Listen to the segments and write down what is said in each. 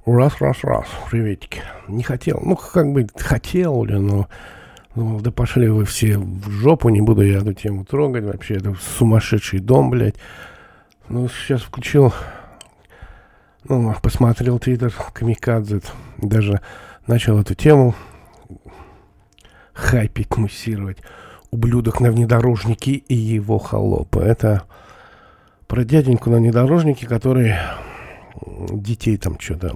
Раз, приветики. Не хотел, ну, как бы хотел ли, но думал, да пошли вы все в жопу, не буду я эту тему трогать, вообще, это сумасшедший дом, блядь. Ну, сейчас включил, ну, посмотрел твиттер Камикадзе, даже начал эту тему хайпить, муссировать. Ублюдок на внедорожнике и его холопы. Это про дяденьку на внедорожнике, который детей там что-то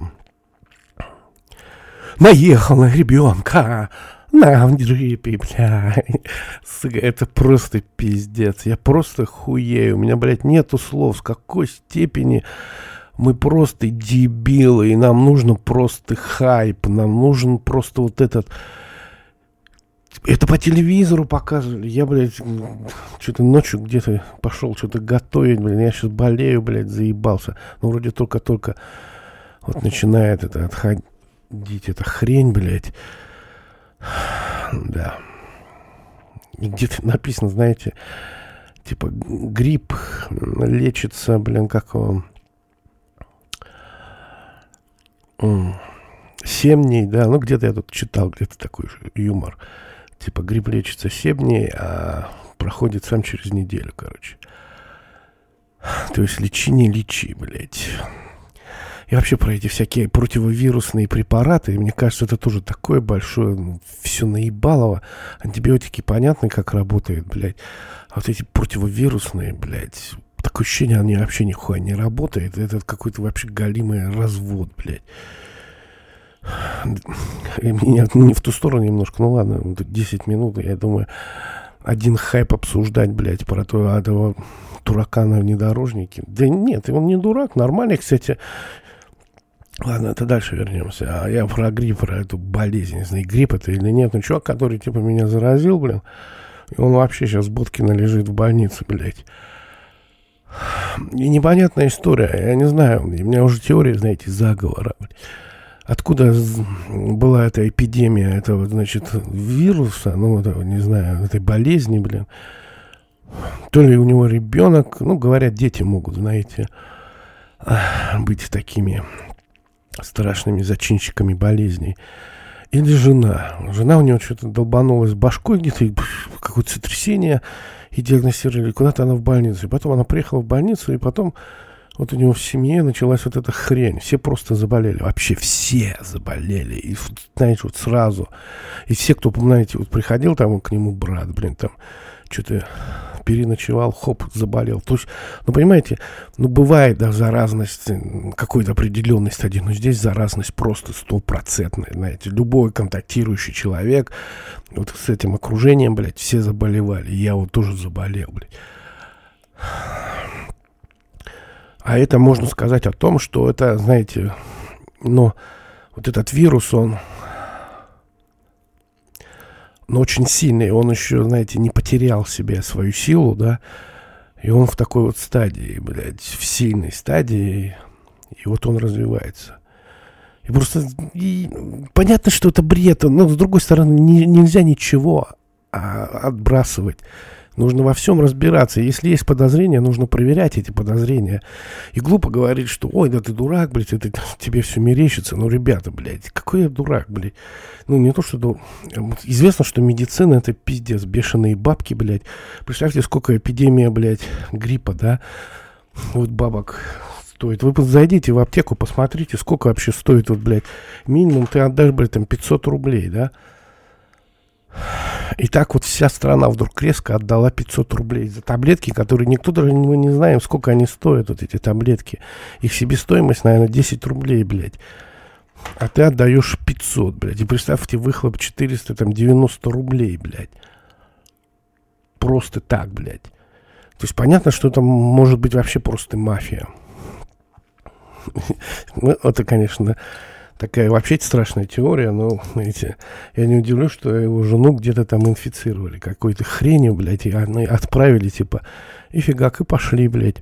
наехал на ребенка на джипе, бля. Это просто пиздец. Я просто хуею. У меня, блядь, нету слов. С какой степени мы просто дебилы. И нам нужно просто хайп. Нам нужен просто вот этот... Это по телевизору показывали. Я, блядь, что-то ночью где-то пошел что-то готовить, блядь. Я сейчас болею, блядь, заебался. Ну, вроде только-только вот начинает это отходить, эта хрень, блядь. Да. Где-то написано, знаете, типа грипп лечится, блин, как его... 7 дней, да. Ну, где-то я тут читал, где-то такой же юмор. Типа грипп лечится 7 дней, а проходит сам через неделю, короче. То есть лечи, не лечи, блядь. И вообще про эти всякие противовирусные препараты, мне кажется, это тоже такое большое, все наебалово. Антибиотики понятно, как работают, блядь. А вот эти противовирусные, блядь, такое ощущение, они вообще нихуя не работают. Это какой-то вообще галимый развод, блядь. И меня не в ту сторону немножко, ну ладно, 10 минут, я думаю, один хайп обсуждать, блядь, про этого дурака на внедорожнике. Да нет, он не дурак, нормальный, кстати. Ладно, это дальше вернемся. А я про грипп, про эту болезнь, не знаю, грипп это или нет. Ну, чувак, который, типа, меня заразил, блин, и он вообще сейчас Боткина лежит в больнице, блядь. И непонятная история, я не знаю, у меня уже теория, знаете, заговора, блядь. Откуда была эта эпидемия этого, значит, вируса, ну, этого, не знаю, этой болезни, блин. То ли у него ребенок, ну, говорят, дети могут, знаете, быть такими страшными зачинщиками болезней. Или жена. Жена у него что-то долбанулась башкой где-то, какое-то сотрясение, и диагностировали, куда-то она в больницу. И потом она приехала в больницу, и потом... Вот у него в семье началась вот эта хрень. Все просто заболели. Вообще все заболели. И, знаете, вот сразу. И все, кто, знаете, вот приходил там к нему брат, блин, там что-то переночевал, хоп, заболел. То есть, ну, понимаете, ну, бывает, да, заразность какой-то определенной стадии, но здесь заразность просто стопроцентная, знаете. Любой контактирующий человек, вот с этим окружением, блядь, все заболевали. Я вот тоже заболел, блядь. А это можно сказать о том, что это, знаете, ну, вот этот вирус, он очень сильный, он еще, знаете, не потерял в себе свою силу, да, и он в такой вот стадии, блядь, в сильной стадии, и вот он развивается. И просто, понятно, что это бред, но, с другой стороны, нельзя ничего отбрасывать. Нужно во всем разбираться. Если есть подозрения, нужно проверять эти подозрения. И глупо говорить, что ой, да ты дурак, блядь, это тебе все мерещится. Ну, ребята, блядь, какой я дурак, блядь. Ну, не то, что... Известно, что медицина — это пиздец, бешеные бабки, блядь. Представьте, сколько эпидемия, блядь, гриппа, да? Вот бабок стоит. Вы зайдите в аптеку, посмотрите, сколько вообще стоит, вот, блядь. Минимум ты отдашь, блядь, там 500 рублей, да? И так вот вся страна вдруг резко отдала 500 рублей за таблетки, которые никто даже не знаем, сколько они стоят, вот эти таблетки. Их себестоимость, наверное, 10 рублей, блядь. А ты отдаешь 500, блядь. И представьте, выхлоп 490 рублей, блядь. Просто так, блядь. То есть понятно, что это может быть вообще просто мафия. Ну, это, конечно... Такая вообще страшная теория, но, знаете, я не удивлюсь, что его жену где-то там инфицировали какой-то хренью, блядь, и они отправили, типа, и фигак, и пошли, блядь.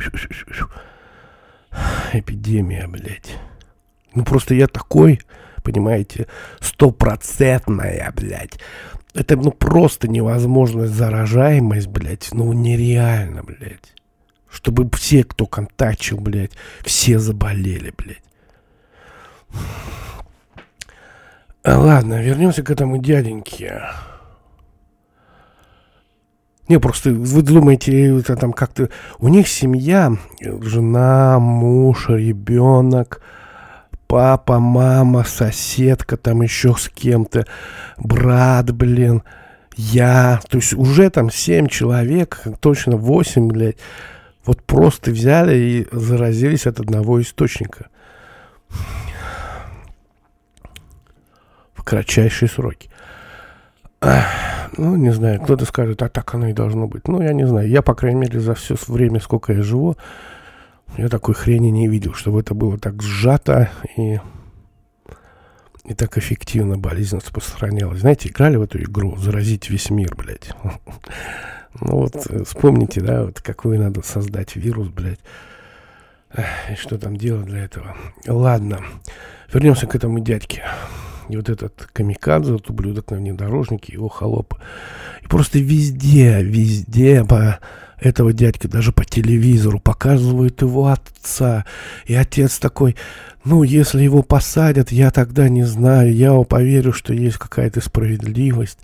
Эпидемия, блядь. Ну, просто я такой, понимаете, стопроцентная, блядь. Это, ну, просто невозможная заражаемость, блядь, ну, нереально, блядь. Чтобы все, кто контактил, блядь, все заболели, блядь. Ладно, вернемся к этому дяденьке. Не, просто вы думаете, это там как-то... У них семья, жена, муж, ребенок, папа, мама, соседка, там еще с кем-то, брат, блин, я. То есть уже там 7 человек, точно 8, блядь, вот просто взяли и заразились от одного источника. В кратчайшие сроки. Ну, не знаю, кто-то скажет, а так оно и должно быть. Ну, я не знаю. Я, по крайней мере, за все время, сколько я живу, я такой хрени не видел, чтобы это было так сжато и так эффективно болезнь распространялась. Знаете, играли в эту игру «Заразить весь мир», блядь. Ну, вот вспомните, да, вот какой надо создать вирус, блядь. И что там делать для этого. Ладно, вернемся к этому дядьке. И вот этот камикадзе, вот ублюдок на внедорожнике, его холопы. И просто везде по этого дядька, даже по телевизору, показывают его отца. И отец такой, ну, если его посадят, я тогда не знаю, я поверю, что есть какая-то справедливость.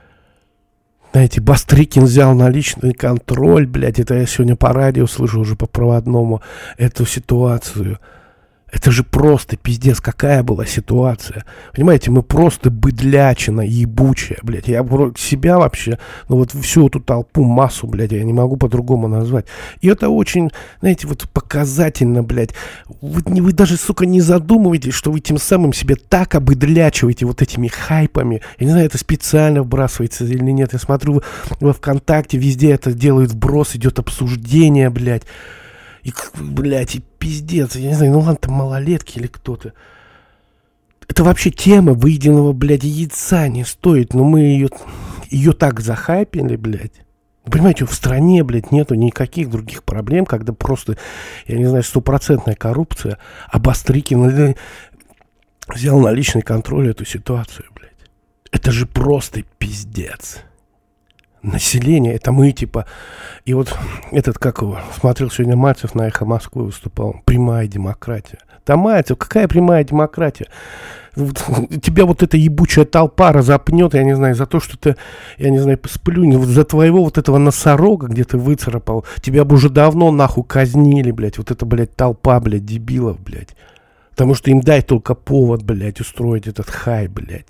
Знаете, Бастрыкин взял на личный контроль, блядь, это я сегодня по радио слышу уже по проводному эту ситуацию. Это же просто пиздец, какая была ситуация. Понимаете, мы просто быдлячина ебучая, блядь. Я себя вообще, ну вот всю эту толпу, массу, блядь, я не могу по-другому назвать. И это очень, знаете, вот показательно, блядь. Вы даже, сука, не задумываетесь, что вы тем самым себе так обыдлячиваете вот этими хайпами. Я не знаю, это специально вбрасывается или нет. Я смотрю во ВКонтакте, везде это делают вброс, идет обсуждение, блядь. И, блядь, и пиздец, я не знаю, ну ладно, там малолетки или кто-то. Это вообще тема выеденного, блядь, яйца не стоит, но мы ее так захайпили, блядь. Понимаете, в стране, блядь, нету никаких других проблем, когда просто, я не знаю, 100% коррупция, а Бастрыкин взял на личный контроль эту ситуацию, блядь. Это же просто пиздец. Население, это мы, типа. И вот этот, как его, смотрел сегодня Мальцев на «Эхо Москвы» выступал. Прямая демократия. Да, Мальцев, какая прямая демократия? Тебя вот эта ебучая толпа разопнет, я не знаю, за то, что ты, я не знаю, сплюнь, вот за твоего вот этого носорога, где ты выцарапал, тебя бы уже давно нахуй казнили, блядь, вот эта, блядь, толпа, блядь, дебилов, блядь. Потому что им дай только повод, блядь, устроить этот хай, блядь.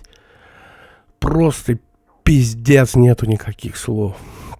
Просто пиздец, нету никаких слов.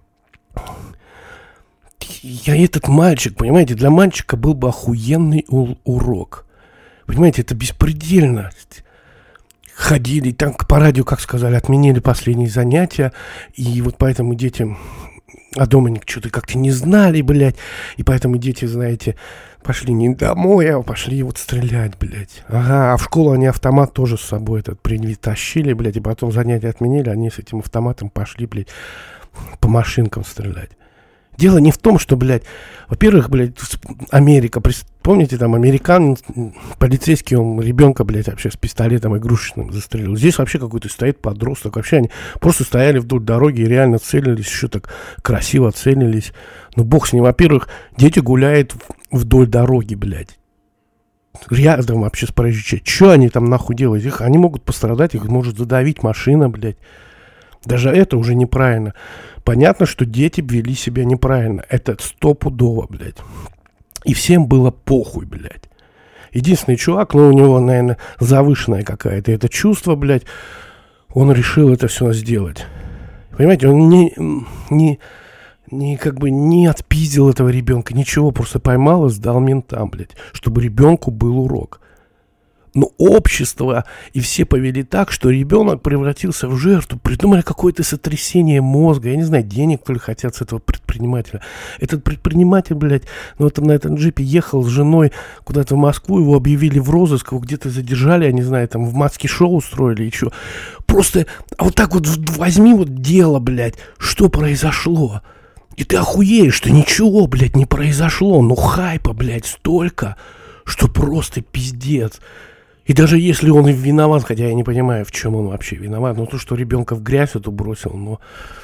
Этот мальчик, понимаете, для мальчика был бы охуенный урок. Понимаете, это беспредельность. Ходили, там по радио, как сказали, отменили последние занятия, и вот поэтому дети, а дома что-то как-то не знали, блядь, и поэтому дети, знаете, пошли не домой, а пошли вот стрелять, блядь. Ага, а в школу они автомат тоже с собой притащили, блядь, и потом занятия отменили, они с этим автоматом пошли, блядь, по машинкам стрелять. Дело не в том, что, блядь, во-первых, блядь, Америка, помните, там, американ, полицейский, он ребенка, блядь, вообще с пистолетом игрушечным застрелил. Здесь вообще какой-то стоит подросток, вообще они просто стояли вдоль дороги и реально целились, еще так красиво целились. Ну, бог с ним, во-первых, дети гуляют вдоль дороги, блядь. Рядом вообще с проезжей частью. Что они там нахуй делают? Они могут пострадать, их может задавить машина, блядь. Даже это уже неправильно. Понятно, что дети вели себя неправильно. Это стопудово, блядь. И всем было похуй, блядь. Единственный чувак, ну, у него, наверное, завышенное какое-то это чувство, блядь. Он решил это все сделать. Понимаете, он как бы не отпиздил этого ребенка, ничего, просто поймал и сдал ментам, блядь, чтобы ребенку был урок. Но общество и все повели так, что ребенок превратился в жертву, придумали какое-то сотрясение мозга, я не знаю, денег то ли хотят с этого предпринимателя. Этот предприниматель, блядь, ну, на этом джипе ехал с женой куда-то в Москву, его объявили в розыск, его где-то задержали, я не знаю, там в маски-шоу устроили и что. Просто вот так вот возьми вот дело, блядь, что произошло. И ты охуеешь, что ничего, блядь, не произошло, но хайпа, блядь, столько, что просто пиздец. И даже если он и виноват, хотя я не понимаю, в чем он вообще виноват, но то, что ребенка в грязь эту бросил, ну,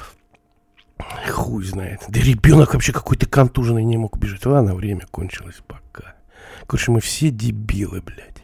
хуй знает. Да ребенок вообще какой-то контуженный не мог убежать. Ладно, время кончилось пока. Короче, мы все дебилы, блядь.